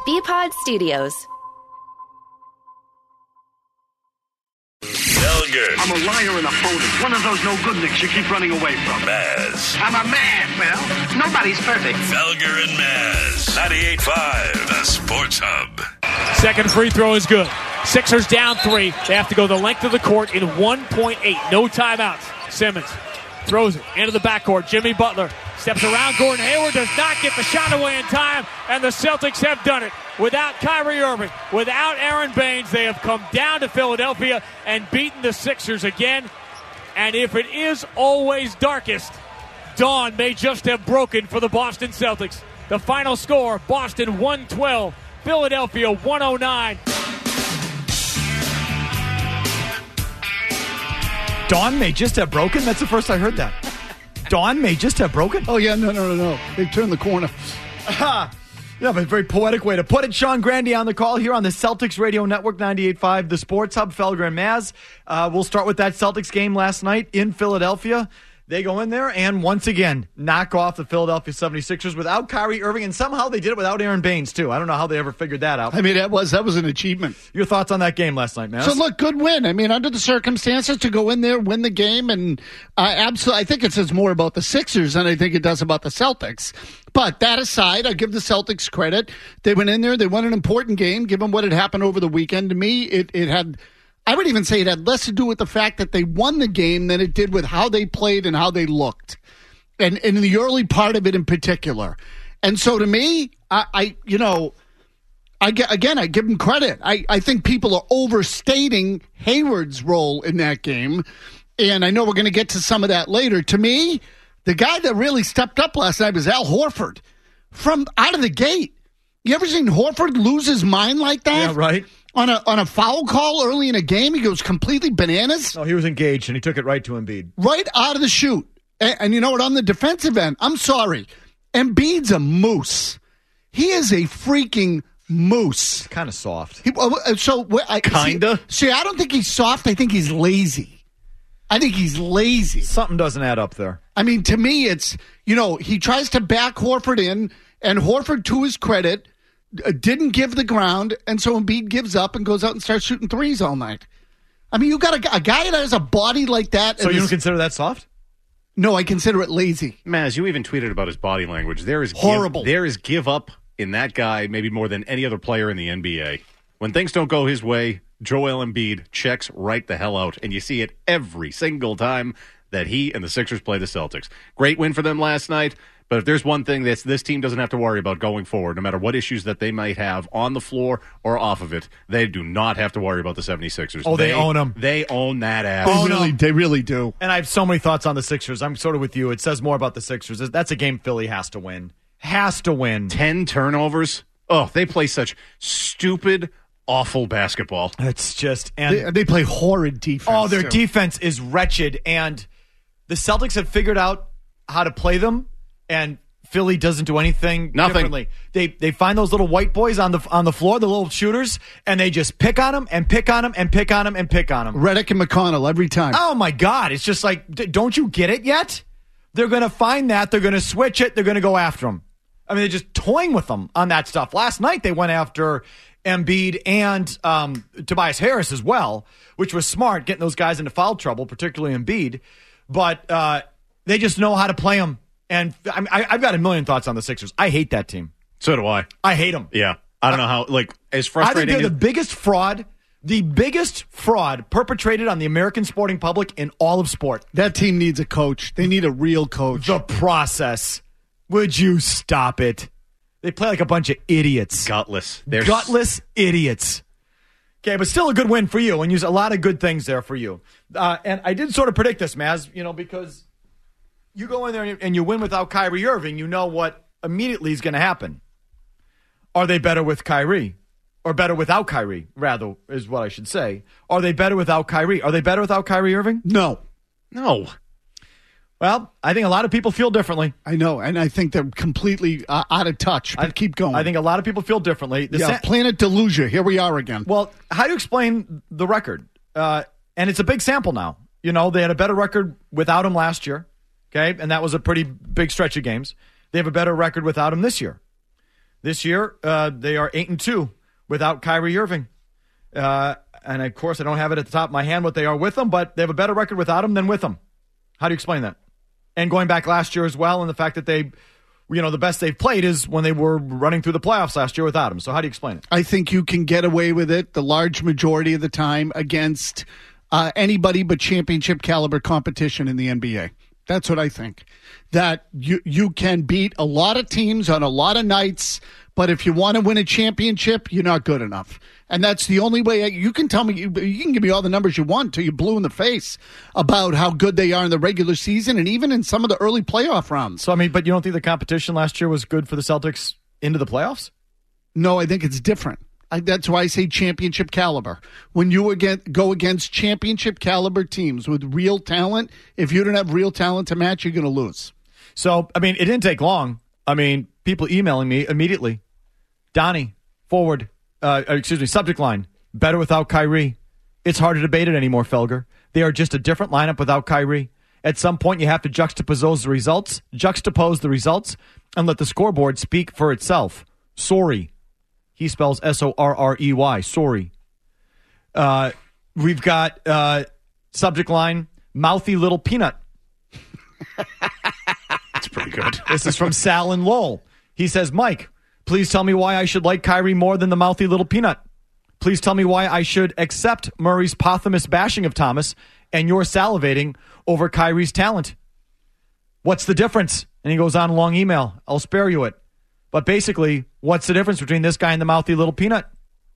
BPod Studios. Felger. I'm a liar and a phony. One of those no-good-nicks you keep running away from. Maz. I'm a man. Well, nobody's perfect. Felger and Maz. 98.5, the Sports Hub. Second free throw is good. Sixers down 3. They have to go the length of the court in 1.8. No timeouts. Simmons throws it into the backcourt. Jimmy Butler steps around Gordon Hayward, does not get the shot away in time, and the Celtics have done it. Without Kyrie Irving, without Aaron Baines, they have come down to Philadelphia and beaten the Sixers again. And if it is always darkest, dawn may just have broken for the Boston Celtics. The final score, Boston 112, Philadelphia 109. Dawn may just have broken? That's the first I heard that. Dawn may just have broken? Oh, yeah, no. They've turned the corner. Yeah, but a very poetic way to put it. Sean Grandy on the call here on the Celtics Radio Network 98.5, the Sports Hub, Felger and Maz. We'll start with that Celtics game last night in Philadelphia. They go in there and once again knock off the Philadelphia 76ers without Kyrie Irving, and somehow they did it without Aaron Baines, too. I don't know how they ever figured that out. I mean, that was an achievement. Your thoughts on that game last night, Maz? So, look, good win. I mean, under the circumstances, to go in there, win the game, and absolutely, I think it says more about the Sixers than I think it does about the Celtics. But that aside, I give the Celtics credit. They went in there, they won an important game, given what had happened over the weekend. To me, it had... I would even say it had less to do with the fact that they won the game than it did with how they played and how they looked. And in the early part of it in particular. And so to me, I give them credit. I think people are overstating Hayward's role in that game. And I know we're going to get to some of that later. To me, the guy that really stepped up last night was Al Horford. From out of the gate. You ever seen Horford lose his mind like that? Yeah, right. On a foul call early in a game, he goes completely bananas. No, he was engaged, and he took it right to Embiid. Right out of the chute. And you know what? On the defensive end, I'm sorry. Embiid's a moose. He is a freaking moose. Kind of soft. Kinda? See, I don't think he's soft. I think he's lazy. Something doesn't add up there. I mean, to me, it's, he tries to back Horford in, and Horford, to his credit, didn't give the ground, and so Embiid gives up and goes out and starts shooting threes all night. I mean, you got a guy that has a body like that. So you don't consider that soft? No, I consider it lazy. Maz, you even tweeted about his body language. There is horrible. There is give up in that guy, maybe more than any other player in the NBA. When things don't go his way, Joel Embiid checks right the hell out, and you see it every single time that he and the Sixers play the Celtics. Great win for them last night. But if there's one thing that this team doesn't have to worry about going forward, no matter what issues that they might have on the floor or off of it, they do not have to worry about the 76ers. Oh, they own them. They own that ass. They really do. And I have so many thoughts on the Sixers. I'm sort of with you. It says more about the Sixers. That's a game Philly has to win. 10 turnovers. Oh, they play such stupid, awful basketball. It's just... and they play horrid defense. Oh, their defense is wretched. And the Celtics have figured out how to play them. And Philly doesn't do anything differently. They find those little white boys on the floor, the little shooters, and they just pick on them and pick on them and pick on them and pick on them. Redick and McConnell every time. Oh, my God. It's just like, don't you get it yet? They're going to find that. They're going to switch it. They're going to go after them. I mean, they're just toying with them on that stuff. Last night, they went after Embiid and Tobias Harris as well, which was smart, getting those guys into foul trouble, particularly Embiid. But they just know how to play them. And I've got a million thoughts on the Sixers. I hate that team. So do I. I hate them. Yeah. I don't know how, as frustrating I think they're the biggest fraud perpetrated on the American sporting public in all of sport. That team needs a coach. They need a real coach. The process. Would you stop it? They play like a bunch of idiots. Gutless. Gutless idiots. Okay, but still a good win for you, and use a lot of good things there for you. And I did sort of predict this, Maz, because you go in there and you win without Kyrie Irving, you know what immediately is going to happen. Are they better with Kyrie? Or better without Kyrie, rather, is what I should say. Are they better without Kyrie? Are they better without Kyrie Irving? No. Well, I think a lot of people feel differently. I know, and I think they're completely out of touch, but keep going. I think a lot of people feel differently. Planet Delusion, here we are again. Well, how do you explain the record? And it's a big sample now. They had a better record without him last year. Okay, and that was a pretty big stretch of games. They have a better record without him this year. This year, they are 8-2 without Kyrie Irving. And of course, I don't have it at the top of my hand what they are with him, but they have a better record without him than with him. How do you explain that? And going back last year as well, and the fact that they, the best they've played is when they were running through the playoffs last year without him. So how do you explain it? I think you can get away with it the large majority of the time against anybody but championship caliber competition in the NBA. That's what I think. That you can beat a lot of teams on a lot of nights, but if you want to win a championship, you're not good enough. And that's the only way. You can tell me, you can give me all the numbers you want till you're blue in the face about how good they are in the regular season and even in some of the early playoff rounds. So, but you don't think the competition last year was good for the Celtics into the playoffs? No, I think it's different. That's why I say championship caliber. When you go against championship caliber teams with real talent, if you don't have real talent to match, you're going to lose. So, it didn't take long. People emailing me immediately. Donnie, forward, subject line, better without Kyrie. It's hard to debate it anymore, Felger. They are just a different lineup without Kyrie. At some point, you have to juxtapose the results, and let the scoreboard speak for itself. Sorry. He spells S-O-R-R-E-Y. Sorry. We've got subject line, mouthy little peanut. That's pretty good. This is from Sal and Lowell. He says, Mike, please tell me why I should like Kyrie more than the mouthy little peanut. Please tell me why I should accept Murray's posthumous bashing of Thomas and your salivating over Kyrie's talent. What's the difference? And he goes on a long email. I'll spare you it. But basically, what's the difference between this guy and the mouthy little peanut?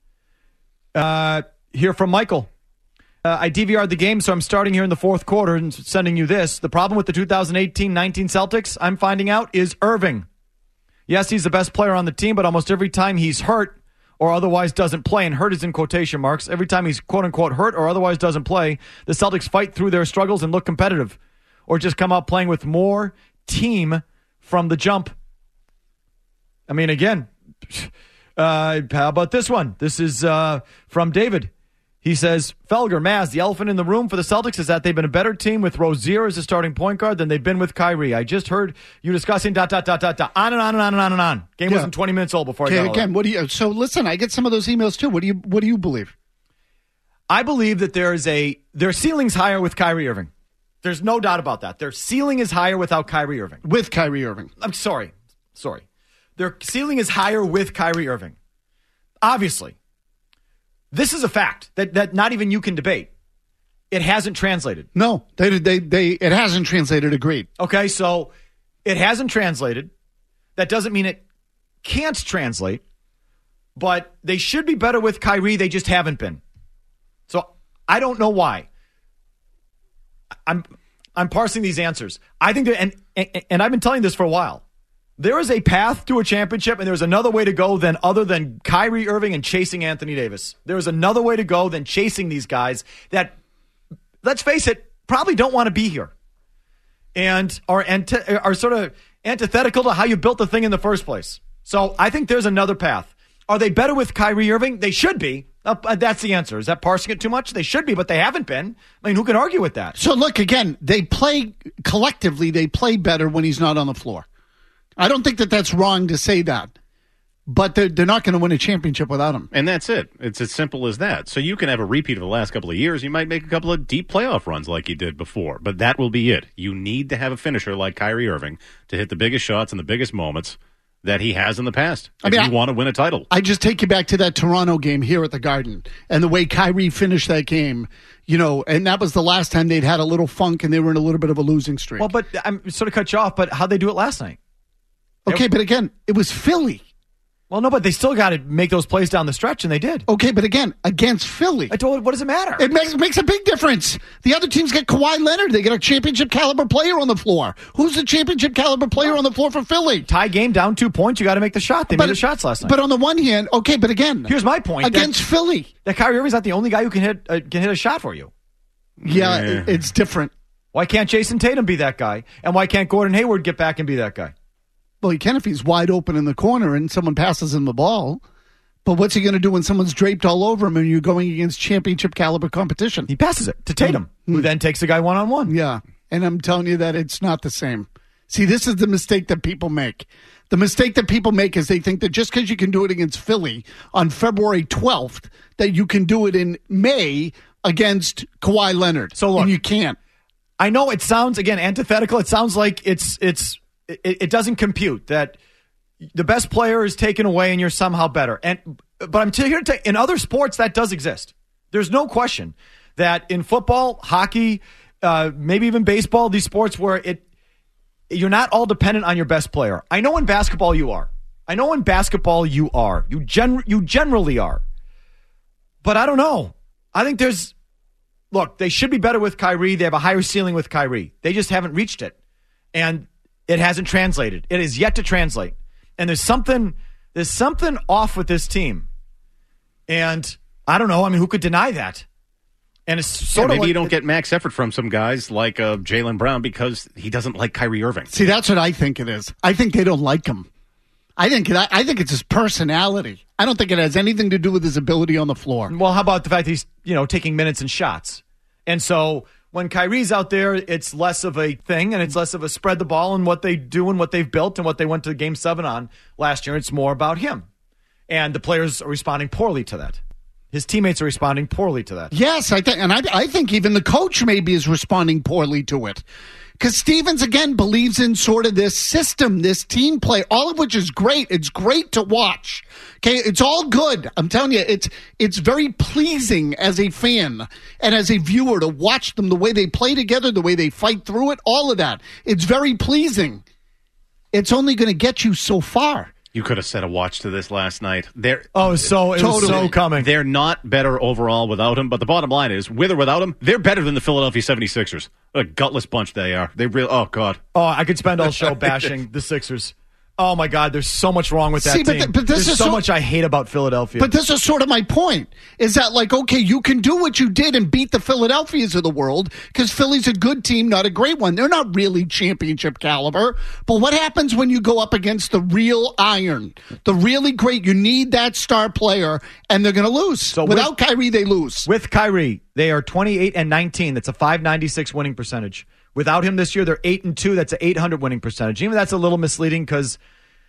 Here from Michael. I DVR'd the game, so I'm starting here in the fourth quarter and sending you this. The problem with the 2018-19 Celtics, I'm finding out, is Irving. Yes, he's the best player on the team, but almost every time he's hurt or otherwise doesn't play, and hurt is in quotation marks, every time he's quote-unquote hurt or otherwise doesn't play, the Celtics fight through their struggles and look competitive, or just come out playing with more team from the jump. Again, how about this one? This is from David. He says, Felger, Maz, the elephant in the room for the Celtics is that they've been a better team with Rozier as a starting point guard than they've been with Kyrie. I just heard you discussing ... On and on and on and on and on. Game wasn't 20 minutes old before I got again, what do you? So listen, I get some of those emails too. What do you believe? I believe that their ceiling's higher with Kyrie Irving. There's no doubt about that. Their ceiling is higher without Kyrie Irving. With Kyrie Irving. I'm sorry. Their ceiling is higher with Kyrie Irving. Obviously. This is a fact that not even you can debate. It hasn't translated. No, it hasn't translated. Agreed. Okay, so it hasn't translated. That doesn't mean it can't translate, but they should be better with Kyrie. They just haven't been. So I don't know why. I'm parsing these answers. I think that, and I've been telling this for a while. There is a path to a championship, and there's another way to go other than Kyrie Irving and chasing Anthony Davis. There is another way to go than chasing these guys that, let's face it, probably don't want to be here and are sort of antithetical to how you built the thing in the first place. So I think there's another path. Are they better with Kyrie Irving? They should be. That's the answer. Is that parsing it too much? They should be, but they haven't been. Who can argue with that? So look, again, they play better when he's not on the floor. I don't think that that's wrong to say that, but they're not going to win a championship without him. And that's it. It's as simple as that. So you can have a repeat of the last couple of years. You might make a couple of deep playoff runs like you did before, but that will be it. You need to have a finisher like Kyrie Irving to hit the biggest shots in the biggest moments that he has in the past if you want to win a title. I just take you back to that Toronto game here at the Garden and the way Kyrie finished that game, and that was the last time they'd had a little funk and they were in a little bit of a losing streak. Well, but I'm sort of cut you off, but how'd they do it last night? Okay, but again, it was Philly. Well, no, but they still got to make those plays down the stretch, and they did. Okay, but again, against Philly. I told you, what does it matter? It makes a big difference. The other teams get Kawhi Leonard. They get a championship caliber player on the floor. Who's the championship caliber player on the floor for Philly? Tie game, down 2 points, you got to make the shot. They made the shots last night. But on the one hand, okay, but again. Here's my point. Against Philly. That Kyrie Irving's not the only guy who can hit a shot for you. Yeah, it's different. Why can't Jason Tatum be that guy? And why can't Gordon Hayward get back and be that guy? Well, he can if he's wide open in the corner and someone passes him the ball. But what's he going to do when someone's draped all over him and you're going against championship caliber competition? He passes it to Tatum, who then takes the guy one-on-one. Yeah, and I'm telling you that it's not the same. See, this is the mistake that people make. The mistake that people make is they think that just because you can do it against Philly on February 12th, that you can do it in May against Kawhi Leonard. So look, and you can't. I know it sounds, again, antithetical. It sounds like it doesn't compute that the best player is taken away and you're somehow better. But I'm here to in other sports that does exist. There's no question that in football, hockey, maybe even baseball, these sports where you're not all dependent on your best player. I know in basketball you are. You generally are. But I don't know. I think they should be better with Kyrie. They have a higher ceiling with Kyrie. They just haven't reached it. And it hasn't translated. It is yet to translate. And there's something off with this team. And I don't know. I mean, who could deny that? And it's sort of maybe you don't get max effort from some guys like Jaylen Brown because he doesn't like Kyrie Irving. See, that's what I think it is. I think they don't like him. I think it's his personality. I don't think it has anything to do with his ability on the floor. Well, how about the fact that he's taking minutes and shots? And so when Kyrie's out there, it's less of a thing, and it's less of a spread the ball and what they do and what they've built and what they went to Game 7 on last year. It's more about him. And the players are responding poorly to that. His teammates are responding poorly to that. Yes, I think even the coach maybe is responding poorly to it. Because Stevens, again, believes in sort of this system, this team play, all of which is great. It's great to watch. Okay, it's all good. I'm telling you, it's very pleasing as a fan and as a viewer to watch them, the way they play together, the way they fight through it, all of that. It's very pleasing. It's only going to get you so far. You could have set a watch to this last night. It was so coming. They're not better overall without him, but the bottom line is, with or without him, they're better than the Philadelphia 76ers. What a gutless bunch they are. They really, oh, God. Oh, I could spend all show bashing the Sixers. Oh, my God, there's so much wrong with that team. But there's so much I hate about Philadelphia. But this is sort of my point, is that, like, okay, you can do what you did and beat the Philadelphias of the world because Philly's a good team, not a great one. They're not really championship caliber. But what happens when you go up against the real iron, the really great, you need that star player, and they're going to lose. So without Kyrie, they lose. With Kyrie, they are 28-19. That's a .596 winning percentage. Without him this year, they're 8-2. That's an .800 winning percentage. Even that's a little misleading because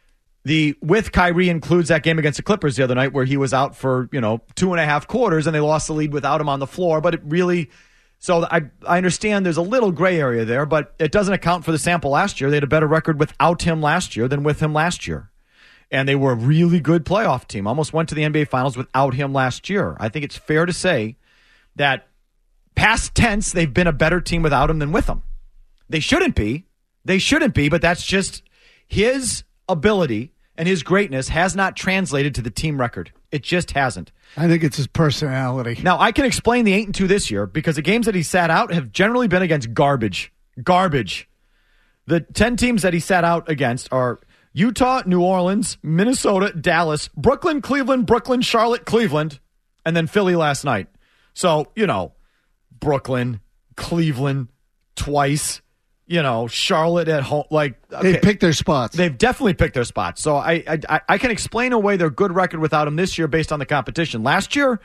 with Kyrie includes that game against the Clippers the other night where he was out for 2.5 quarters and they lost the lead without him on the floor. But it really, so I understand there's a little gray area there, but it doesn't account for the sample last year. They had a better record without him last year than with him last year, and they were a really good playoff team. Almost went to the NBA Finals without him last year. I think it's fair to say that past tense, they've been a better team without him than with him. They shouldn't be, but that's just his ability and his greatness has not translated to the team record. It just hasn't. I think it's his personality. Now, I can explain the 8-2 this year because the games that he sat out have generally been against garbage. The 10 teams that he sat out against are Utah, New Orleans, Minnesota, Dallas, Brooklyn, Cleveland, Charlotte, Cleveland, and then Philly last night. So, Brooklyn, Cleveland, twice. Charlotte at home, okay. They picked their spots. They've definitely picked their spots. So I can explain away their good record without him this year based on the competition. Last year,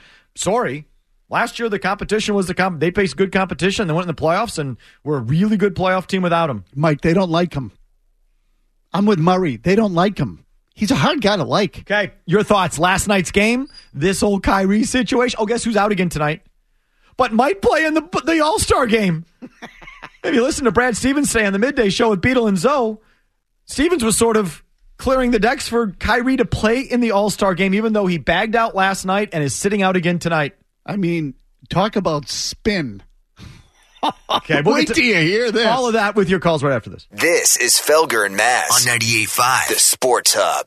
the competition was they faced good competition. They went in the playoffs and were a really good playoff team without him. Mike, they don't like him. I'm with Murray. They don't like him. He's a hard guy to like. Okay, your thoughts. Last night's game, this old Kyrie situation. Oh, guess who's out again tonight? But might play in the All-Star game. If you listen to Brad Stevens say on the midday show with Beetle and Zoe, Stevens was sort of clearing the decks for Kyrie to play in the All-Star game, even though he bagged out last night and is sitting out again tonight. I mean, talk about spin. Okay, wait till you hear this. All of that with your calls right after this. This is Felger and Mazz on 98.5, the Sports Hub.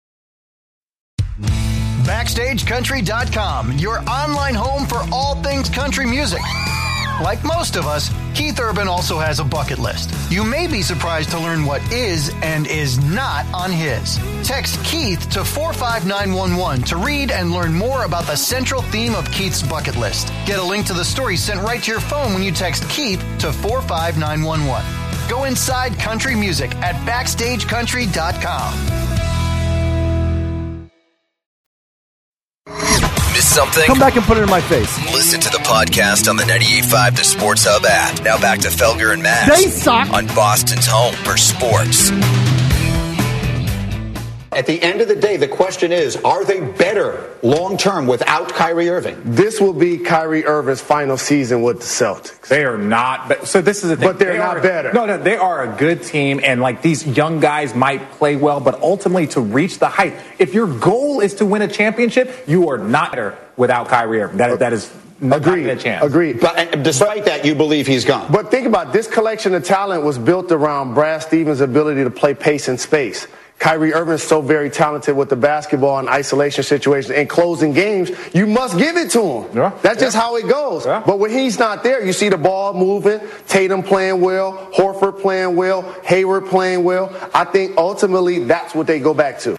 BackstageCountry.com, your online home for all things country music. Like most of us, Keith Urban also has a bucket list. You may be surprised to learn what is and is not on his. Text Keith to 45911 to read and learn more about the central theme of Keith's bucket list. Get a link to the story sent right to your phone when you text Keith to 45911. Go inside country music at BackstageCountry.com. Miss something? Come back and put it in my face. Listen to the podcast on the 98.5 The Sports Hub app. Now back to Felger and Mazz. They suck. On Boston's home for sports. At the end of the day, the question is, are they better long-term without Kyrie Irving? This will be Kyrie Irving's final season with the Celtics. They are not. So this is the thing. But they're not better. No, they are a good team, and like these young guys might play well, but ultimately to reach the height, if your goal is to win a championship, you are not better without Kyrie Irving. That is not a chance. Agreed. But despite that, you believe he's gone. But think about it. This collection of talent was built around Brad Stevens' ability to play pace and space. Kyrie Irving is so very talented with the basketball and isolation situations and closing games. You must give it to him. Yeah. That's just how it goes. Yeah. But when he's not there, you see the ball moving, Tatum playing well, Horford playing well, Hayward playing well. I think ultimately that's what they go back to.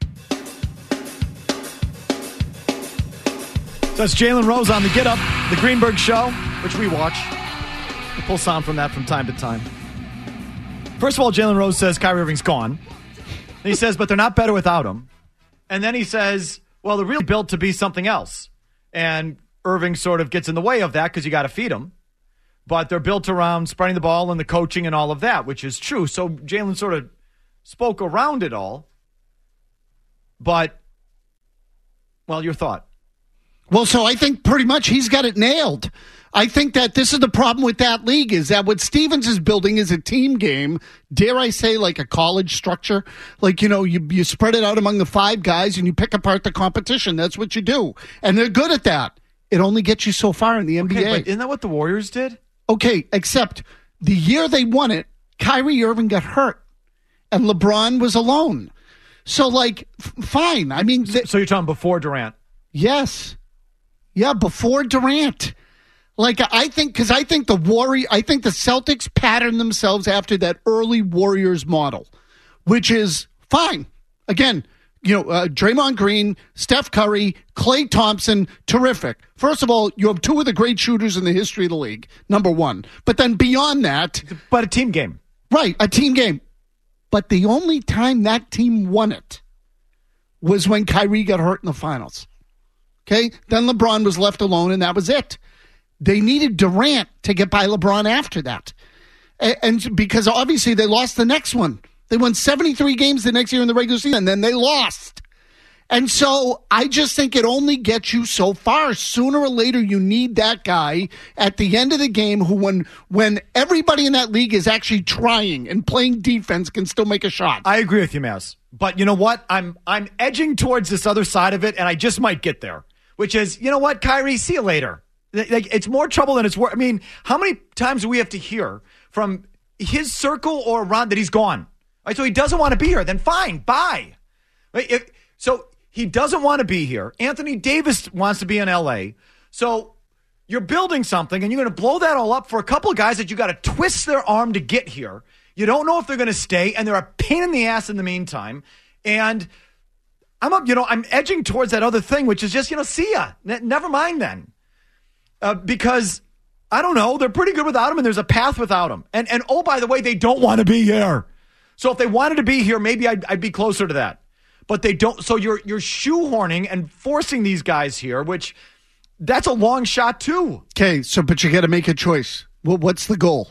That's Jalen Rose on the Get Up, the Greenberg Show, which we watch. We pull sound from that from time to time. First of all, Jalen Rose says Kyrie Irving's gone. And he says, but they're not better without him. And then he says, well, they're really built to be something else. And Irving sort of gets in the way of that because you got to feed him. But they're built around spreading the ball and the coaching and all of that, which is true. So Jalen sort of spoke around it all. But, well, your thought. Well, so I think pretty much he's got it nailed. I think that this is the problem with that league is that what Stevens is building is a team game, dare I say like a college structure. Like, you spread it out among the 5 guys and you pick apart the competition. That's what you do. And they're good at that. It only gets you so far in the NBA. Okay, but isn't that what the Warriors did? Okay, except the year they won it, Kyrie Irving got hurt and LeBron was alone. So, fine. I mean... So you're talking before Durant? Yes. Yeah, before Durant. I think the Celtics patterned themselves after that early Warriors model, which is fine. Again, Draymond Green, Steph Curry, Klay Thompson, terrific. First of all, you have 2 of the great shooters in the history of the league, number 1. But then beyond that... But a team game. Right, a team game. But the only time that team won it was when Kyrie got hurt in the finals. Okay, then LeBron was left alone, and that was it. They needed Durant to get by LeBron after that. And because obviously they lost the next one. They won 73 games the next year in the regular season, and then they lost. And so I just think it only gets you so far. Sooner or later, you need that guy at the end of the game who, when everybody in that league is actually trying and playing defense, can still make a shot. I agree with you, Maz. But you know what? I'm edging towards this other side of it, and I just might get there. Which is, you know what, Kyrie, see you later. It's more trouble than it's worth. I mean, how many times do we have to hear from his circle or around that he's gone? Right, so he doesn't want to be here. Then fine, bye. Right, so he doesn't want to be here. Anthony Davis wants to be in L.A. So you're building something, and you're going to blow that all up for a couple of guys that you got to twist their arm to get here. You don't know if they're going to stay, and they're a pain in the ass in the meantime. And I'm edging towards that other thing, which is just, see ya. Never mind then. Because, I don't know, they're pretty good without him, and there's a path without him. And oh, by the way, they don't want to be here. So if they wanted to be here, maybe I'd be closer to that. But they don't. So you're shoehorning and forcing these guys here, which that's a long shot too. Okay, but you got to make a choice. What's the goal?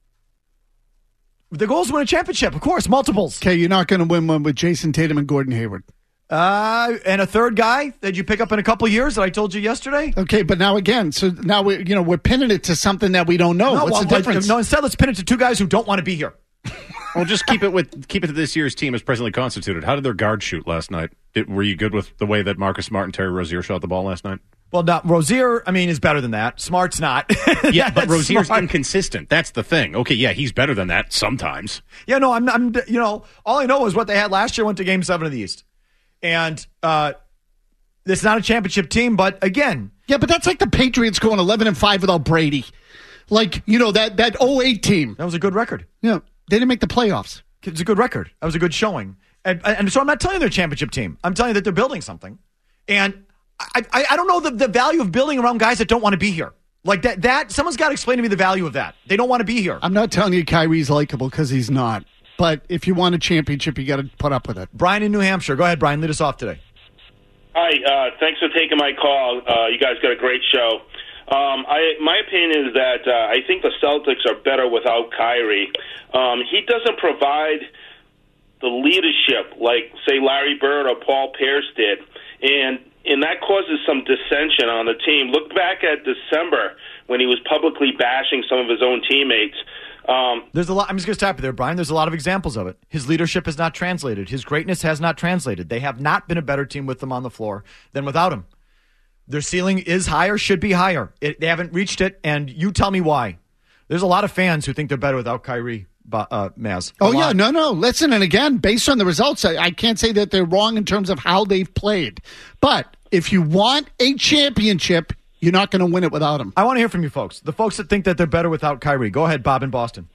The goal is to win a championship, of course, multiples. Okay, you're not going to win one with Jason Tatum and Gordon Hayward. And a third guy that you pick up in a couple of years that I told you yesterday. Okay, but now again, so now we're pinning it to something that we don't know. What's the difference? No, instead let's pin it to 2 guys who don't want to be here. Well, just keep it to this year's team as presently constituted. How did their guards shoot last night? Were you good with the way that Marcus Smart and Terry Rozier shot the ball last night? Well, Rozier, is better than that. Smart's not. Yeah, but Rozier's inconsistent. That's the thing. Okay, yeah, he's better than that sometimes. Yeah, no, I'm all I know is what they had last year, went to Game 7 of the East. And it's not a championship team, but again. Yeah, but that's like the Patriots going 11-5 without Brady. That 08 team. That was a good record. Yeah, they didn't make the playoffs. It's a good record. That was a good showing. And so I'm not telling you they're a championship team. I'm telling you that they're building something. And I don't know the value of building around guys that don't want to be here. Like that someone's got to explain to me the value of that. They don't want to be here. I'm not telling you Kyrie's likable because he's not. But if you want a championship, you got to put up with it. Brian in New Hampshire. Go ahead, Brian. Lead us off today. Hi. Thanks for taking my call. You guys got a great show. My opinion is that I think the Celtics are better without Kyrie. He doesn't provide the leadership like, say, Larry Bird or Paul Pierce did, and that causes some dissension on the team. Look back at December when he was publicly bashing some of his own teammates. There's a lot. I'm just going to stop you there, Brian. There's a lot of examples of it. His leadership has not translated. His greatness has not translated. They have not been a better team with him on the floor than without him. Their ceiling is higher, should be higher. They haven't reached it, and you tell me why. There's a lot of fans who think they're better without Kyrie, Maz. Yeah, no. Listen, and again, based on the results, I can't say that they're wrong in terms of how they've played. But if you want a championship, you're not going to win it without him. I want to hear from you folks. The folks that think that they're better without Kyrie. Go ahead, Bob in Boston.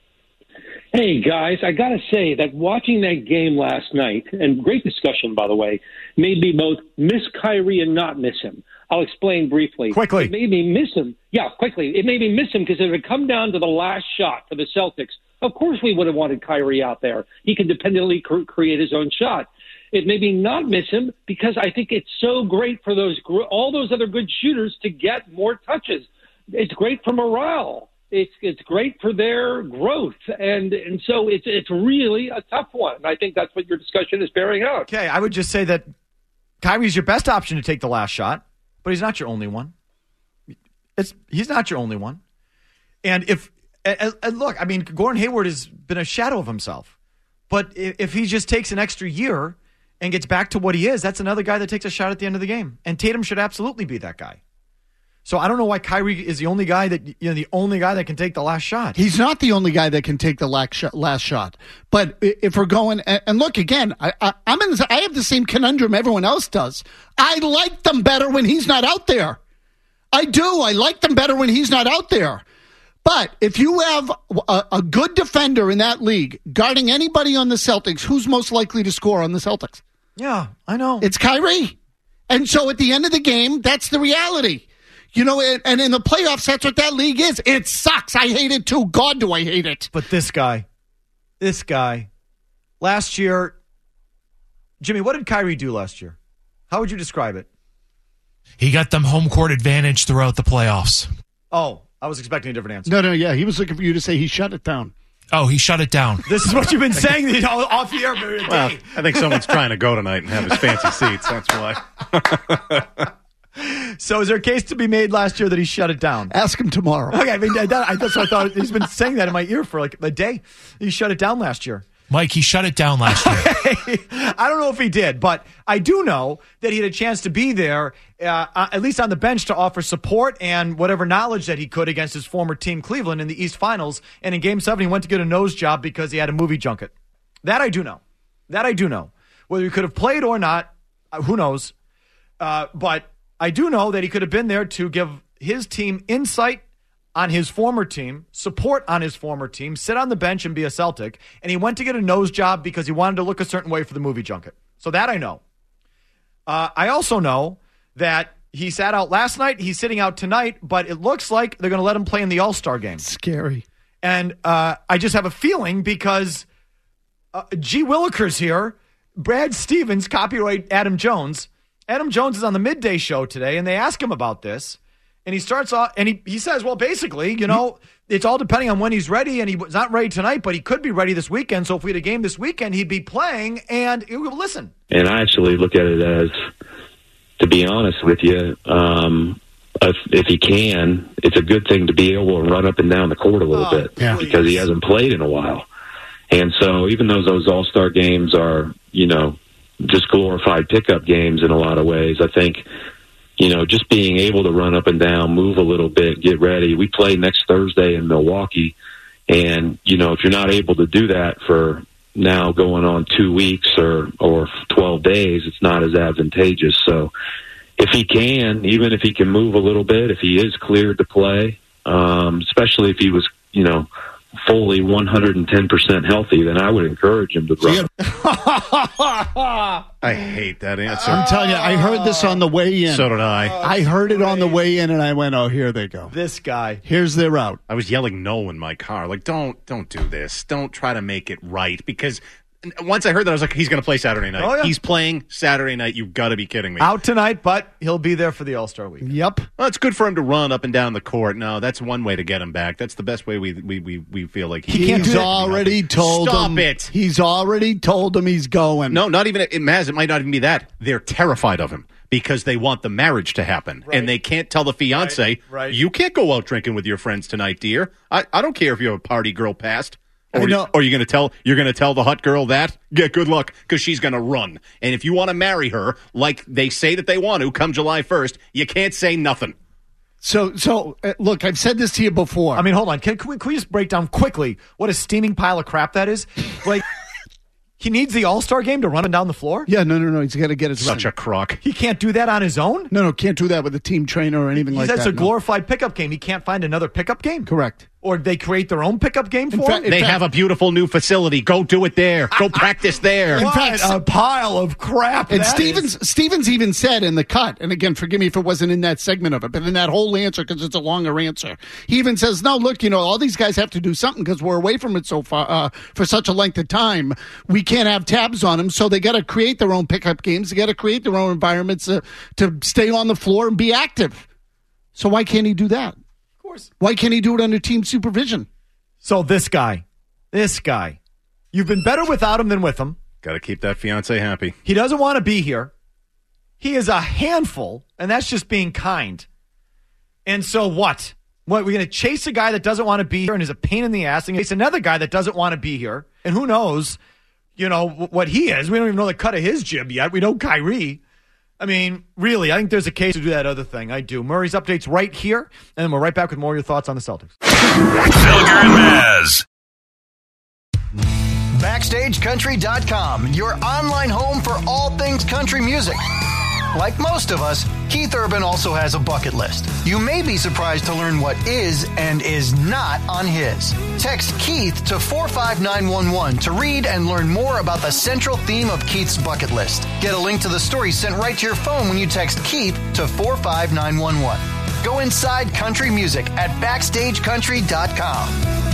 Hey, guys, I got to say that watching that game last night, and great discussion, by the way, made me both miss Kyrie and not miss him. I'll explain briefly. Quickly. It made me miss him. Yeah, quickly. It made me miss him because if it had come down to the last shot for the Celtics, of course we would have wanted Kyrie out there. He can dependently create his own shot. It made me not miss him because I think it's so great for all those other good shooters to get more touches. It's great for morale. It's great for their growth, and so it's really a tough one. I think that's what your discussion is bearing out. Okay, I would just say that Kyrie's your best option to take the last shot, but he's not your only one. He's not your only one. And look, I mean, Gordon Hayward has been a shadow of himself, but if he just takes an extra year and gets back to what he is, that's another guy that takes a shot at the end of the game. And Tatum should absolutely be that guy. So I don't know why Kyrie is the only guy that can take the last shot. He's not the only guy that can take the last shot. But if we're going and look again, I have the same conundrum everyone else does. I like them better when he's not out there. I do. I like them better when he's not out there. But if you have a good defender in that league guarding anybody on the Celtics, who's most likely to score on the Celtics? Yeah, I know. It's Kyrie. And so at the end of the game, that's the reality. You know, and in the playoffs, that's what that league is. It sucks. I hate it too. God, do I hate it. But this guy, last year, Jimmy, what did Kyrie do last year? How would you describe it? He got them home court advantage throughout the playoffs. Oh, I was expecting a different answer. No, yeah. He was looking for you to say he shut it down. Oh, he shut it down. This is what you've been saying off the air. Well, I think someone's trying to go tonight and have his fancy seats. That's why. So is there a case to be made last year that he shut it down? Ask him tomorrow. Okay, I mean, that's what I thought. He's been saying that in my ear for like a day. He shut it down last year. Mike, he shut it down last year. I don't know if he did, but I do know that he had a chance to be there, at least on the bench, to offer support and whatever knowledge that he could against his former team, Cleveland, in the East Finals. And in Game 7, he went to get a nose job because he had a movie junket. That I do know. Whether he could have played or not, who knows? But I do know that he could have been there to give his team insight on his former team, support on his former team, sit on the bench and be a Celtic, and he went to get a nose job because he wanted to look a certain way for the movie junket. So that I know. I also know that he sat out last night, he's sitting out tonight, but it looks like they're going to let him play in the All-Star game. Scary. And I just have a feeling because G. Willikers here, Brad Stevens, copyright Adam Jones. Adam Jones is on the midday show today, and they ask him about this. And he starts off, and he says, well, basically, you know, it's all depending on when he's ready, and he's not ready tonight, but he could be ready this weekend. So if we had a game this weekend, he'd be playing, and listen. And I actually look at it as, to be honest with you, if he can, it's a good thing to be able to run up and down the court a little bit because he hasn't played in a while. And so even though those all-star games are, you know, just glorified pickup games in a lot of ways, I think, you know, just being able to run up and down, move a little bit, get ready. We play next Thursday in Milwaukee, and, you know, if you're not able to do that for now going on 2 weeks or 12 days, it's not as advantageous. So if he can, even if he can move a little bit, if he is cleared to play, especially if he was, you know, fully 110% healthy, then I would encourage him to run. I hate that answer. I'm telling you, I heard this on the way in. So did I. I heard it on the way in, and I went, oh, here they go. This guy. Here's their route. I was yelling no in my car. Like, don't do this. Don't try to make it right. Because once I heard that, I was like, he's going to play Saturday night. Oh, yeah. He's playing Saturday night. You've got to be kidding me. Out tonight, but he'll be there for the All-Star week. Yep. Well, it's good for him to run up and down the court. No, that's one way to get him back. That's the best way we feel like he can't do that. Already told Stop him. it. He's already told him he's going. No, not even Maz. It might not even be that. They're terrified of him because they want the marriage to happen, and they can't tell the fiance, Right. You can't go out drinking with your friends tonight, dear. I don't care if you have a party girl past. Or know. you're going to tell the hot girl that? Yeah, good luck, because she's going to run. And if you want to marry her, like they say that they want to, come July 1st, you can't say nothing. So look, I've said this to you before. I mean, hold on. Can we just break down quickly what a steaming pile of crap that is? Like, he needs the All-Star game to run him down the floor? Yeah, no. He's got to get it Such a crock. He can't do that on his own? No, can't do that with a team trainer or anything like that. That's a glorified pickup game. He can't find another pickup game? Correct. Or they create their own pickup game for him? They have a beautiful new facility. Go do it there. Go practice there. What a pile of crap. And Stevens even said in the cut, and again, forgive me if it wasn't in that segment of it, but in that whole answer, because it's a longer answer, he even says, no, look, all these guys have to do something because we're away from it so far for such a length of time. We can't have tabs on them, so they got to create their own pickup games. They got to create their own environments to stay on the floor and be active. So why can't he do that? Why can't he do it under team supervision? So this guy, you've been better without him than with him. Got to keep that fiance happy. He doesn't want to be here. He is a handful, and that's just being kind. And so what? What, we're going to chase a guy that doesn't want to be here and is a pain in the ass, and chase another guy that doesn't want to be here, and who knows, what he is. We don't even know the cut of his jib yet. We know Kyrie. I mean, really, I think there's a case to do that other thing. I do. Murray's updates right here, and then we're right back with more of your thoughts on the Celtics. Felger and Maz. BackstageCountry.com, your online home for all things country music. Like most of us, Keith Urban also has a bucket list. You may be surprised to learn what is and is not on his. Text Keith to 45911 to read and learn more about the central theme of Keith's bucket list. Get a link to the story sent right to your phone when you text Keith to 45911. Go inside country music at BackstageCountry.com.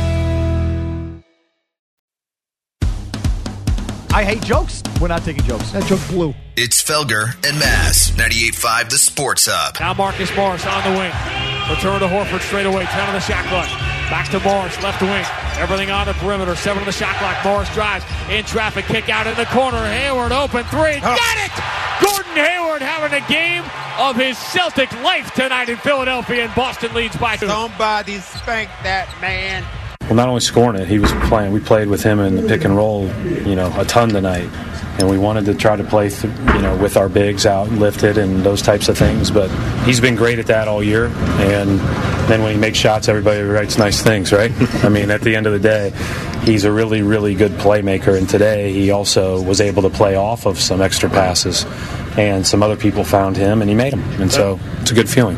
I hate jokes. We're not taking jokes. That joke blew. It's Felger and Maz, 98.5 The Sports Hub. Now Marcus Morris on the wing. Return to Horford straight away. 10 on the shot clock. Back to Morris, left wing. Everything on the perimeter. 7 on the shot clock. Morris drives. In traffic. Kick out in the corner. Hayward open. 3. Got it! Gordon Hayward having a game of his Celtic life tonight in Philadelphia, and Boston leads by 2. Somebody spank that man. Well, not only scoring it, he was playing. We played with him in the pick and roll, a ton tonight. And we wanted to try to play, with our bigs out and lifted and those types of things. But he's been great at that all year. And then when he makes shots, everybody writes nice things, right? I mean, at the end of the day, he's a really, really good playmaker. And today he also was able to play off of some extra passes. And some other people found him, and he made them. And so it's a good feeling.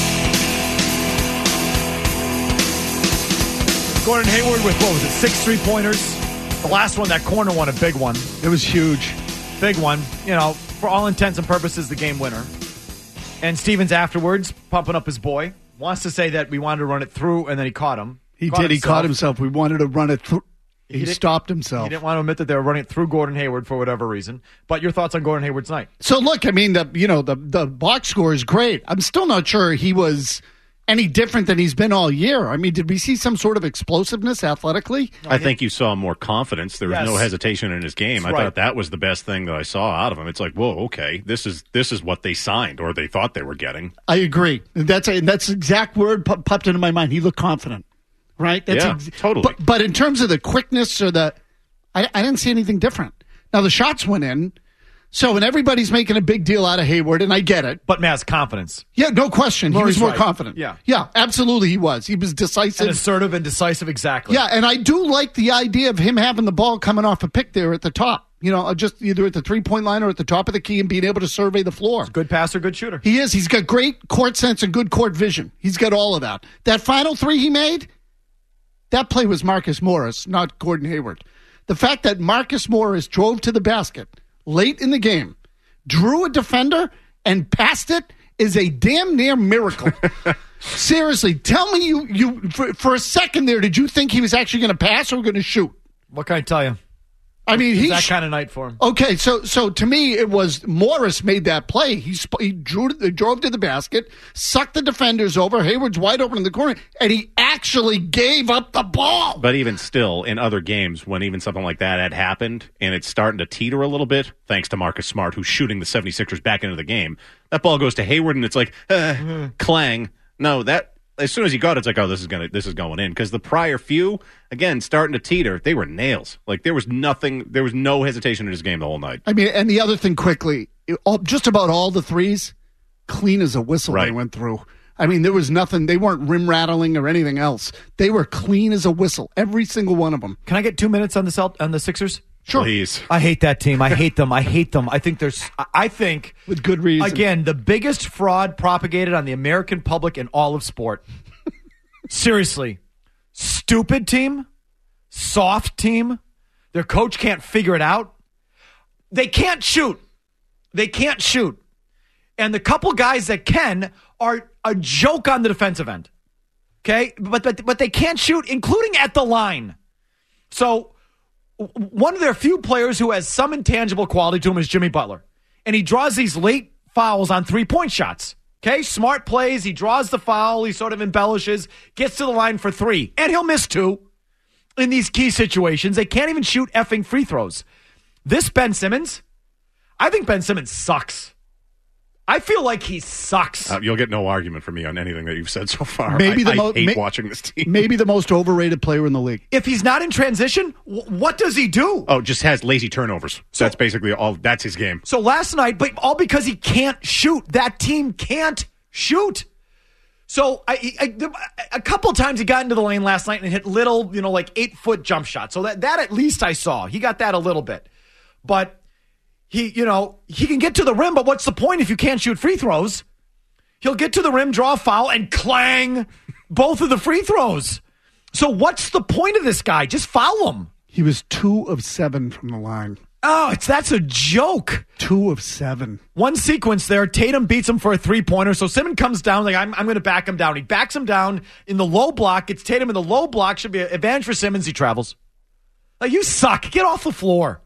Gordon Hayward with, 6 3-pointers? The last one, that corner one, a big one. It was huge. Big one. For all intents and purposes, the game winner. And Stevens afterwards, pumping up his boy, wants to say that we wanted to run it through, and then he caught him. He caught himself. We wanted to run it through. He stopped himself. He didn't want to admit that they were running it through Gordon Hayward for whatever reason. But your thoughts on Gordon Hayward's night? So, look, I mean, the box score is great. I'm still not sure he was any different than he's been all year. I mean, did we see some sort of explosiveness athletically? I think you saw more confidence. There was no hesitation in his game. That's I thought that was the best thing that I saw out of him. It's like, whoa, okay, this is what they signed or they thought they were getting. I agree. That's the exact word popped into my mind. He looked confident, right? Totally. But in terms of the quickness or I didn't see anything different. Now, the shots went in. So, and everybody's making a big deal out of Hayward, and I get it. But Matt's confidence. Yeah, no question. He was more confident. Yeah. Yeah, absolutely he was. He was decisive. And assertive and decisive, exactly. Yeah, and I do like the idea of him having the ball coming off a pick there at the top. Just either at the three-point line or at the top of the key and being able to survey the floor. He's a good passer, good shooter. He is. He's got great court sense and good court vision. He's got all of that. That final 3 he made, that play was Marcus Morris, not Gordon Hayward. The fact that Marcus Morris drove to the basket late in the game, drew a defender, and passed it is a damn near miracle. Seriously, tell me you for a second there, did you think he was actually going to pass or going to shoot? What can I tell you? I mean, It's that kind of night for him. Okay, so to me, it was Morris made that play. He drove to the basket, sucked the defenders over. Hayward's wide open in the corner, and he actually gave up the ball. But even still, in other games, when even something like that had happened, and it's starting to teeter a little bit, thanks to Marcus Smart, who's shooting the 76ers back into the game, that ball goes to Hayward, and it's like, clang. No, that... As soon as he got it, it's like, oh, this is going in. Because the prior few, again, starting to teeter, they were nails. Like, there was no hesitation in his game the whole night. I mean, and the other thing quickly, just about all the threes, clean as a whistle they went through. I mean, there was nothing, they weren't rim rattling or anything else. They were clean as a whistle, every single one of them. Can I get 2 minutes on the Sixers? Sure. Please. I hate that team. I hate them. I think with good reason. Again, the biggest fraud propagated on the American public in all of sport. Seriously. Stupid team. Soft team. Their coach can't figure it out. They can't shoot. And the couple guys that can are a joke on the defensive end. Okay? But they can't shoot, including at the line. So one of their few players who has some intangible quality to him is Jimmy Butler. And he draws these late fouls on three-point shots. Okay? Smart plays. He draws the foul. He sort of embellishes. Gets to the line for 3. And he'll miss 2 in these key situations. They can't even shoot effing free throws. This Ben Simmons, I think Ben Simmons sucks. I feel like he sucks. You'll get no argument from me on anything that you've said so far. I hate watching this team. Maybe the most overrated player in the league. If he's not in transition, what does he do? Oh, just has lazy turnovers. So that's basically all. That's his game. So last night, but all because he can't shoot. That team can't shoot. So a couple times he got into the lane last night and hit little, like 8-foot jump shots. So that at least I saw. He got that a little bit. But he can get to the rim, but what's the point if you can't shoot free throws? He'll get to the rim, draw a foul, and clang both of the free throws. So what's the point of this guy? Just foul him. He was 2 of 7 from the line. Oh, that's a joke. 2 of 7. One sequence there, Tatum beats him for a 3-pointer. So Simmons comes down, like, I'm going to back him down. He backs him down in the low block. It's Tatum in the low block. Should be an advantage for Simmons. He travels. Like, you suck. Get off the floor.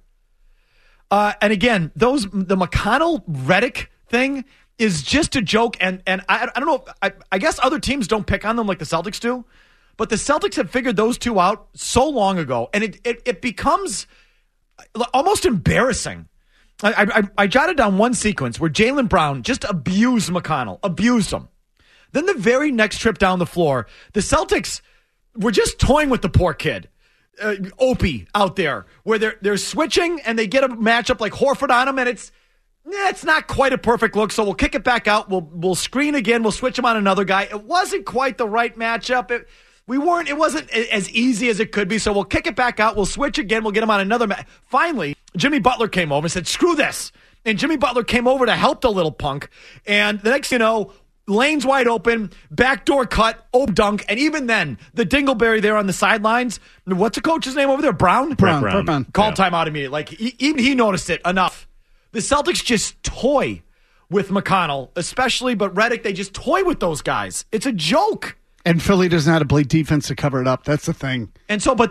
And again, the McConnell-Redick thing is just a joke. And I don't know. I guess other teams don't pick on them like the Celtics do. But the Celtics have figured those two out so long ago. And it becomes almost embarrassing. I jotted down one sequence where Jaylen Brown just abused McConnell. Abused him. Then the very next trip down the floor, the Celtics were just toying with the poor kid. Opie out there where they're switching and they get a matchup like Horford on him and it's not quite a perfect look, so we'll kick it back out. We'll screen again. We'll switch him on another guy. It wasn't quite the right matchup. It wasn't as easy as it could be, so we'll kick it back out. We'll switch again. We'll get him on another Finally, Jimmy Butler came over and said, screw this. And Jimmy Butler came over to help the little punk. And the next thing you know, lane's wide open, backdoor cut, dunk, and even then, the Dingleberry there on the sidelines. What's the coach's name over there? Brown. Brown. Called timeout immediately. Like even he noticed it enough. The Celtics just toy with McConnell, especially, but Redick. They just toy with those guys. It's a joke. And Philly doesn't know how to play defense to cover it up. That's the thing. And so,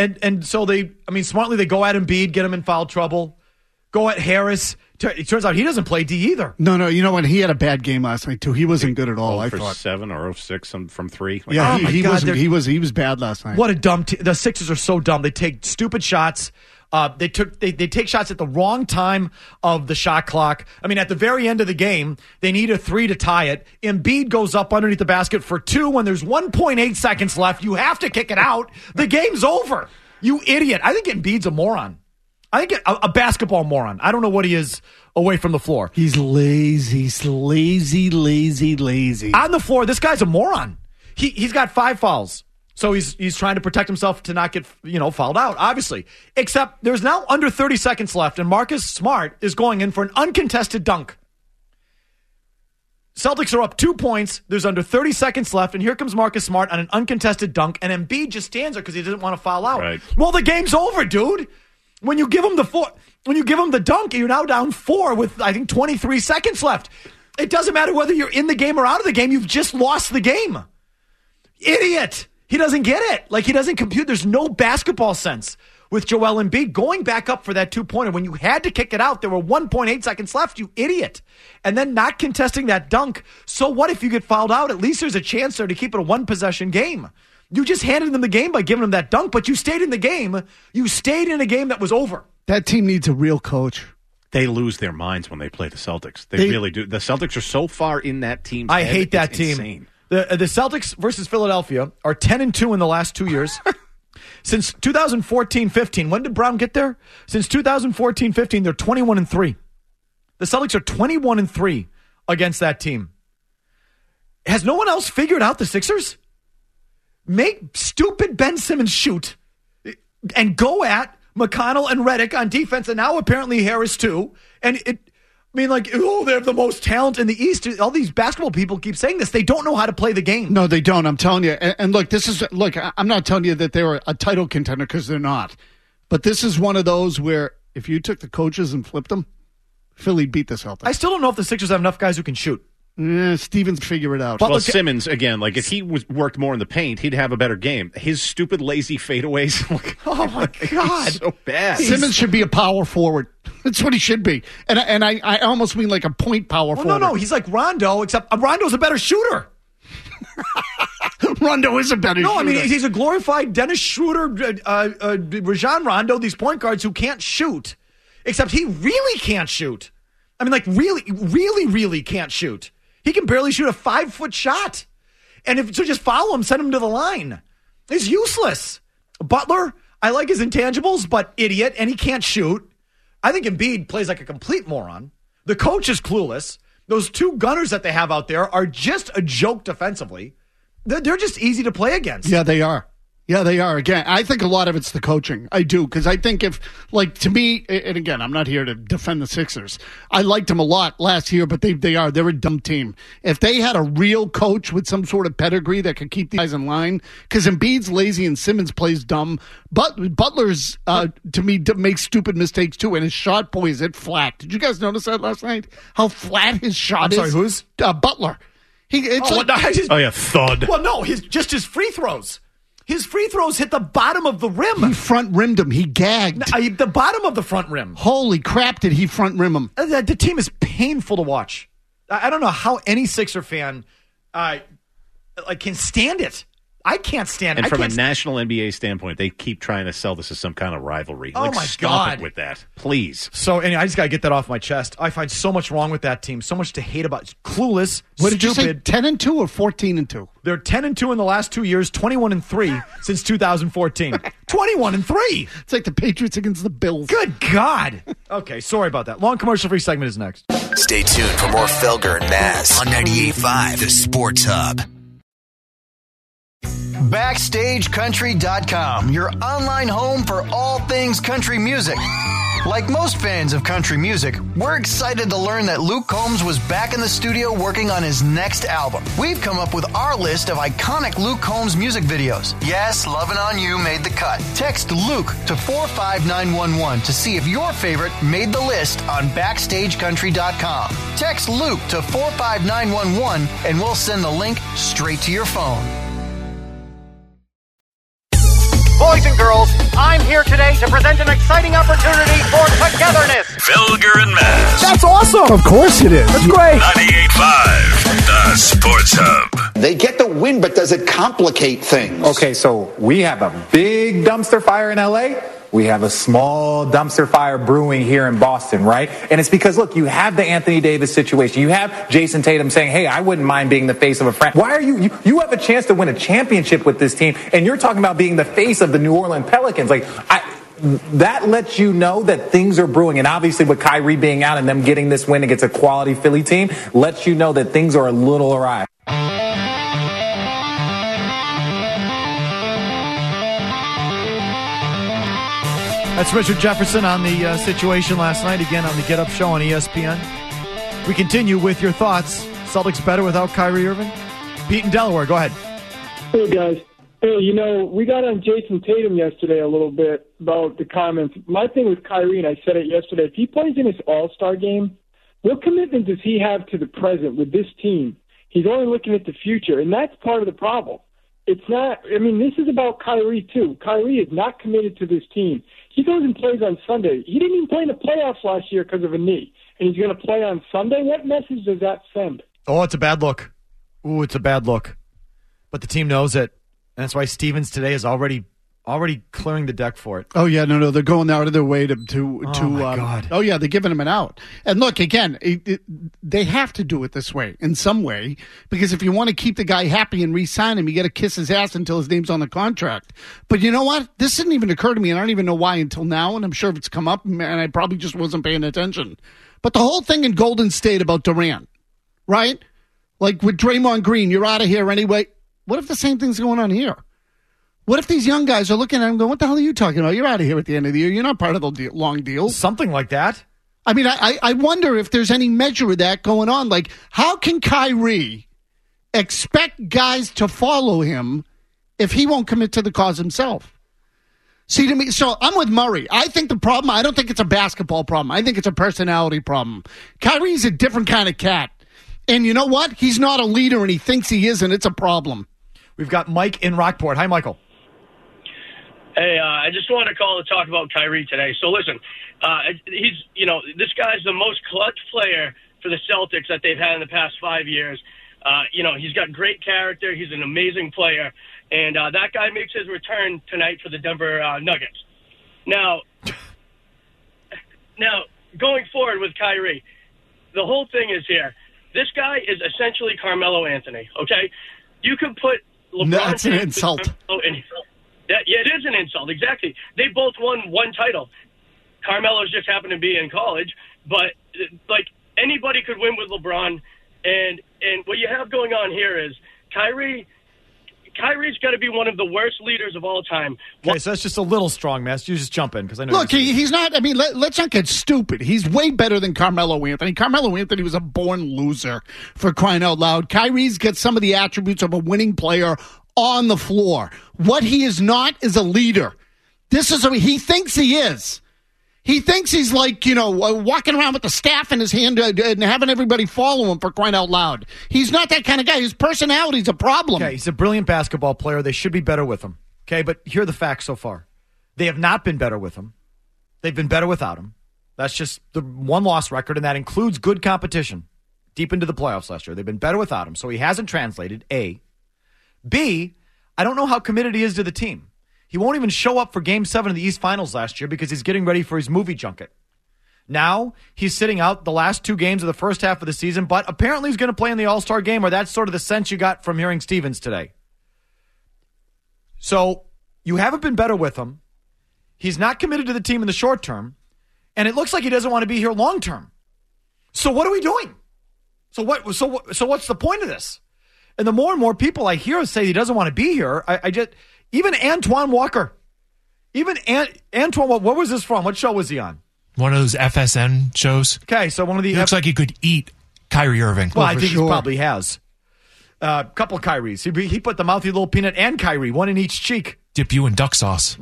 smartly they go at Embiid, get him in foul trouble. Go at Harris. It turns out he doesn't play D either. No, you know what? He had a bad game last night too. He wasn't good at all. I thought 7 or 6 from 3. Like, yeah, he was bad last night. What a dumb team. The Sixers are so dumb. They take stupid shots. They take shots at the wrong time of the shot clock. I mean, at the very end of the game, they need a 3 to tie it. Embiid goes up underneath the basket for 2 when there's 1.8 seconds left. You have to kick it out. The game's over. You idiot. I think Embiid's a moron. I think a basketball moron. I don't know what he is away from the floor. He's lazy. He's lazy. On the floor, this guy's a moron. He's got 5 fouls. So he's trying to protect himself to not get, fouled out, obviously. Except there's now under 30 seconds left, and Marcus Smart is going in for an uncontested dunk. Celtics are up 2 points. There's under 30 seconds left, and here comes Marcus Smart on an uncontested dunk, and Embiid just stands there because he doesn't want to foul out. Right. Well, the game's over, dude. When you give him the dunk, you're now down 4 with, I think, 23 seconds left. It doesn't matter whether you're in the game or out of the game. You've just lost the game. Idiot. He doesn't get it. Like, he doesn't compute. There's no basketball sense. with Joel Embiid going back up for that 2-pointer when you had to kick it out. There were 1.8 seconds left, you idiot. And then not contesting that dunk. So what if you get fouled out? At least there's a chance there to keep it a one-possession game. You just handed them the game by giving them that dunk, but you stayed in the game. You stayed in a game that was over. That team needs a real coach. They lose their minds when they play the Celtics. They really do. The Celtics are so far in that team's I head, hate that it's team. Insane. The Celtics versus Philadelphia are 10-2 in the last 2 years. Since 2014-15, when did Brown get there? Since 2014-15, they're 21-3. The Celtics are 21-3 against that team. Has no one else figured out the Sixers? Make stupid Ben Simmons shoot and go at McConnell and Redick on defense, and now apparently Harris too. And they have the most talent in the East. All these basketball people keep saying this. They don't know how to play the game. No, they don't. I'm telling you. And look, I'm not telling you that they were a title contender because they're not. But this is one of those where if you took the coaches and flipped them, Philly beat the Celtics. I still don't know if the Sixers have enough guys who can shoot. Stevens figure it out. Well, Simmons, again, if he worked more in the paint, he'd have a better game. His stupid, lazy fadeaways. Oh, my God. So bad. Simmons should be a power forward. That's what he should be. And I almost mean like a point power forward. No. He's like Rondo, except Rondo's a better shooter. Rondo is a better shooter. No, I mean, he's a glorified Dennis Schroeder, Rajon Rondo, these point guards who can't shoot. Except he really can't shoot. I mean, really can't shoot. He can barely shoot a 5-foot shot. And so just follow him, send him to the line. He's useless. Butler, I like his intangibles, but idiot, and he can't shoot. I think Embiid plays like a complete moron. The coach is clueless. Those two gunners that they have out there are just a joke defensively. They're just easy to play against. Yeah, they are. Again, I think a lot of it's the coaching. I do, because I think to me, and again, I'm not here to defend the Sixers. I liked them a lot last year, but they're a dumb team. If they had a real coach with some sort of pedigree that could keep these guys in line, because Embiid's lazy and Simmons plays dumb, but Butler's, to me, makes stupid mistakes too, and his shot, boy, is it flat. Did you guys notice that last night? How flat his shot is? I'm sorry, who's? Butler. Thud. Well, no, his free throws. His free throws hit the bottom of the rim. He front rimmed him. He gagged. The bottom of the front rim. Holy crap, did he front rim him. The team is painful to watch. I don't know how any Sixer fan can stand it. I can't stand it. And from a national NBA standpoint, they keep trying to sell this as some kind of rivalry. Oh, my stop God. it with that, please. So, anyway, I just got to get that off my chest. I find so much wrong with that team. So much to hate about it. It's clueless, what stupid. Did you say, 10-2 or 14-2? They're 10-2 in the last 2 years, 21-3 since 2014. 21-3. It's like the Patriots against the Bills. Good God. Okay, sorry about that. Long commercial-free segment is next. Stay tuned for more Felger and Mazz on 98.5 The Sports Hub. BackstageCountry.com, your online home for all things country music. Like most fans of country music, we're excited to learn that Luke Combs was back in the studio working on his next album. We've come up with our list of iconic Luke Combs music videos. Yes, Lovin' On You made the cut. Text Luke to 45911 to see if your favorite made the list on BackstageCountry.com. Text Luke to 45911 and we'll send the link straight to your phone. Boys and girls, I'm here today to present an exciting opportunity for togetherness. Felger and Mazz. That's awesome. Of course it is. That's great. 98.5 The Sports Hub. They get the win, but does it complicate things? Okay, so we have a big dumpster fire in LA. We have a small dumpster fire brewing here in Boston, right? And it's because, look, you have the Anthony Davis situation. You have Jason Tatum saying, hey, I wouldn't mind being the face of a franchise. Why are you have a chance to win a championship with this team, and you're talking about being the face of the New Orleans Pelicans. That lets you know that things are brewing. And obviously with Kyrie being out and them getting this win against a quality Philly team, lets you know that things are a little awry. That's Richard Jefferson on the situation last night, again on the Get Up Show on ESPN. We continue with your thoughts. Celtics better without Kyrie Irving? Pete in Delaware, go ahead. Hey, guys. Hey, we got on Jason Tatum yesterday a little bit about the comments. My thing with Kyrie, and I said it yesterday, if he plays in his All-Star game, what commitment does he have to the present with this team? He's only looking at the future, and that's part of the problem. It's not. I mean, this is about Kyrie too. Kyrie is not committed to this team. He goes and plays on Sunday. He didn't even play in the playoffs last year because of a knee, and he's going to play on Sunday. What message does that send? Oh, it's a bad look. Ooh, it's a bad look. But the team knows it, and that's why Stevens today is already clearing the deck for it. Oh, yeah, no, they're going out of their way to God. Oh, yeah, they're giving him an out. And look, again, they have to do it this way, in some way, because if you want to keep the guy happy and re-sign him, you got to kiss his ass until his name's on the contract. But you know what? This didn't even occur to me, and I don't even know why until now, and I'm sure if it's come up, and I probably just wasn't paying attention. But the whole thing in Golden State about Durant, right? Like with Draymond Green, you're out of here anyway. What if the same thing's going on here? What if these young guys are looking at him going, what the hell are you talking about? You're out of here at the end of the year. You're not part of the long deal. Something like that. I mean, I wonder if there's any measure of that going on. Like, how can Kyrie expect guys to follow him if he won't commit to the cause himself? See, to me, so I'm with Murray. I think the problem, I don't think it's a basketball problem. I think it's a personality problem. Kyrie's a different kind of cat. And you know what? He's not a leader, and he thinks he is, and it's a problem. We've got Mike in Rockport. Hi, Michael. Hey, I just wanted to call to talk about Kyrie today. So listen, this guy's the most clutch player for the Celtics that they've had in the past 5 years. He's got great character. He's an amazing player. And that guy makes his return tonight for the Denver Nuggets. Now, going forward with Kyrie, the whole thing is here. This guy is essentially Carmelo Anthony, okay? You can put LeBron... No, that's an insult. Yeah, it is an insult, exactly. They both won one title. Carmelo's just happened to be in college, but, like, anybody could win with LeBron, and what you have going on here is Kyrie's got to be one of the worst leaders of all time. Okay, so that's just a little strong, Mass. You just jump in because I know. Look, he's not. I mean, let's not get stupid. He's way better than Carmelo Anthony. Carmelo Anthony was a born loser, for crying out loud. Kyrie's got some of the attributes of a winning player on the floor. What he is not is a leader. This is what he thinks he is. He thinks he's like, walking around with the staff in his hand and having everybody follow him, for crying out loud. He's not that kind of guy. His personality's a problem. Okay, he's a brilliant basketball player. They should be better with him. Okay, but here are the facts so far. They have not been better with him. They've been better without him. That's just the one-loss record, and that includes good competition deep into the playoffs last year. They've been better without him, so he hasn't translated, A. B, I don't know how committed he is to the team. He won't even show up for Game 7 of the East Finals last year because he's getting ready for his movie junket. Now, he's sitting out the last 2 games of the first half of the season, but apparently he's going to play in the All-Star game, or that's sort of the sense you got from hearing Stevens today. So, you haven't been better with him. He's not committed to the team in the short term, and it looks like he doesn't want to be here long term. So what are we doing? So what's the point of this? And the more and more people I hear say he doesn't want to be here, I just... Even Antoine Walker. Antoine, what was this from? What show was he on? One of those FSN shows. Okay, so one of the... He looks like he could eat Kyrie Irving. Well, I think he probably has. A couple Kyries. He put the mouthy little peanut and Kyrie, one in each cheek. Dip you in duck sauce.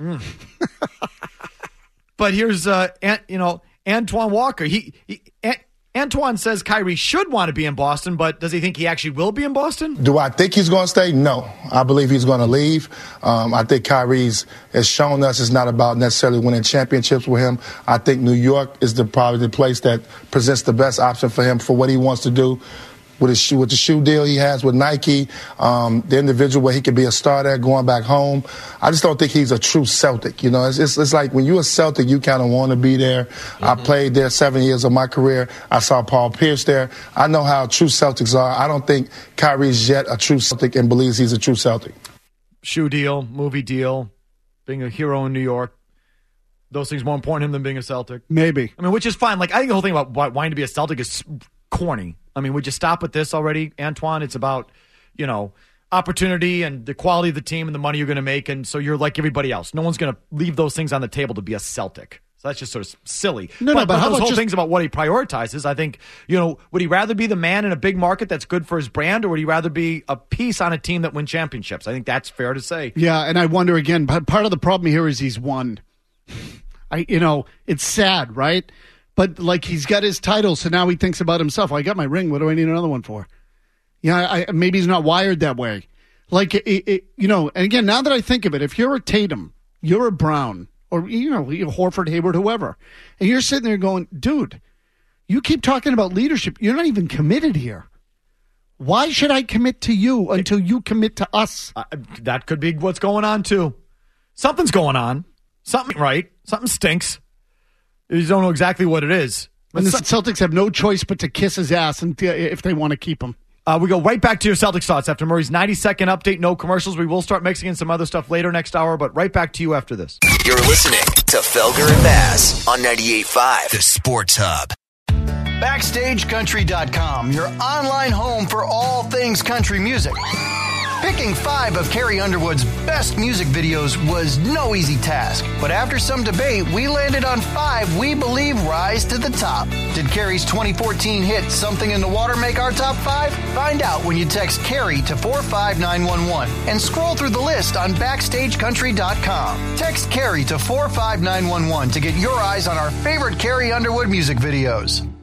But here's, Antoine Walker. Antoine says Kyrie should want to be in Boston, but does he think he actually will be in Boston? Do I think he's going to stay? No. I believe he's going to leave. I think Kyrie's has shown us it's not about necessarily winning championships with him. I think New York is probably the place that presents the best option for him for what he wants to do. With the shoe deal he has with Nike, the individual where he could be a star there going back home. I just don't think he's a true Celtic. It's like when you're a Celtic, you kind of want to be there. Mm-hmm. I played there 7 years of my career. I saw Paul Pierce there. I know how true Celtics are. I don't think Kyrie's yet a true Celtic and believes he's a true Celtic. Shoe deal, movie deal, being a hero in New York. Those things more important to him than being a Celtic. Maybe. I mean, which is fine. Like, I think the whole thing about wanting to be a Celtic is corny. I mean, would you stop with this already, Antoine? It's about, opportunity and the quality of the team and the money you're going to make. And so you're like everybody else. No one's going to leave those things on the table to be a Celtic. So that's just sort of silly. But those whole things about what he prioritizes, I think, would he rather be the man in a big market that's good for his brand, or would he rather be a piece on a team that wins championships? I think that's fair to say. Yeah, and I wonder again, part of the problem here is he's won. It's sad, right? But, he's got his title, so now he thinks about himself. I got my ring. What do I need another one for? Maybe he's not wired that way. Like, and again, now that I think of it, if you're a Tatum, you're a Brown, or, you're Horford, Hayward, whoever, and you're sitting there going, dude, you keep talking about leadership. You're not even committed here. Why should I commit to you until you commit to us? That could be what's going on, too. Something's going on. Something right. Something stinks. You just don't know exactly what it is. And the Celtics have no choice but to kiss his ass if they want to keep him. We go right back to your Celtics thoughts after Murray's 90-second update. No commercials. We will start mixing in some other stuff later next hour, but right back to you after this. You're listening to Felger and Mazz on 98.5, The Sports Hub. BackstageCountry.com, your online home for all things country music. Picking 5 of Carrie Underwood's best music videos was no easy task, but after some debate, we landed on 5 we believe rise to the top. Did Carrie's 2014 hit Something in the Water make our top 5? Find out when you text Carrie to 45911 and scroll through the list on BackstageCountry.com. Text Carrie to 45911 to get your eyes on our favorite Carrie Underwood music videos.